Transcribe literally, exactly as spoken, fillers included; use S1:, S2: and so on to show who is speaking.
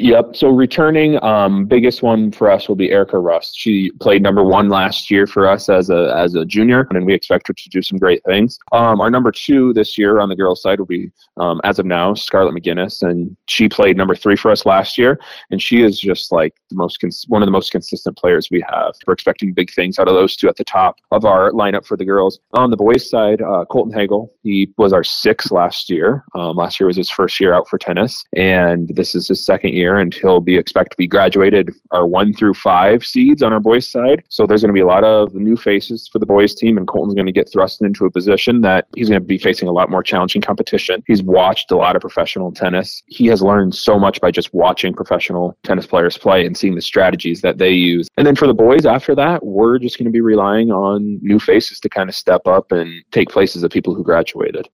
S1: Yep. So returning, um, biggest one for us will be Erica Rust. She played number one last year for us as a as a junior, and we expect her to do some great things. Um, our number two this year on the girls' side will be, um, as of now, Scarlett McGinnis, and she played number three for us last year, and she is just like the most cons- one of the most consistent players we have. We're expecting big things out of those two at the top of our lineup for the girls. On the boys' side, uh, Colton Hagel, he was our sixth last year. Um, last year was his first year out for tennis, and this is his second year, and he'll be expect to be graduated our one through five seeds on our boys' side. So there's going to be a lot of new faces for the boys' team, and Colton's going to get thrust into a position that he's going to be facing a lot more challenging competition. He's watched a lot of professional tennis. He has learned so much by just watching professional tennis players play and seeing the strategies that they use. And then for the boys after that, we're just going to be relying on new faces to kind of step up and take places of people who graduated.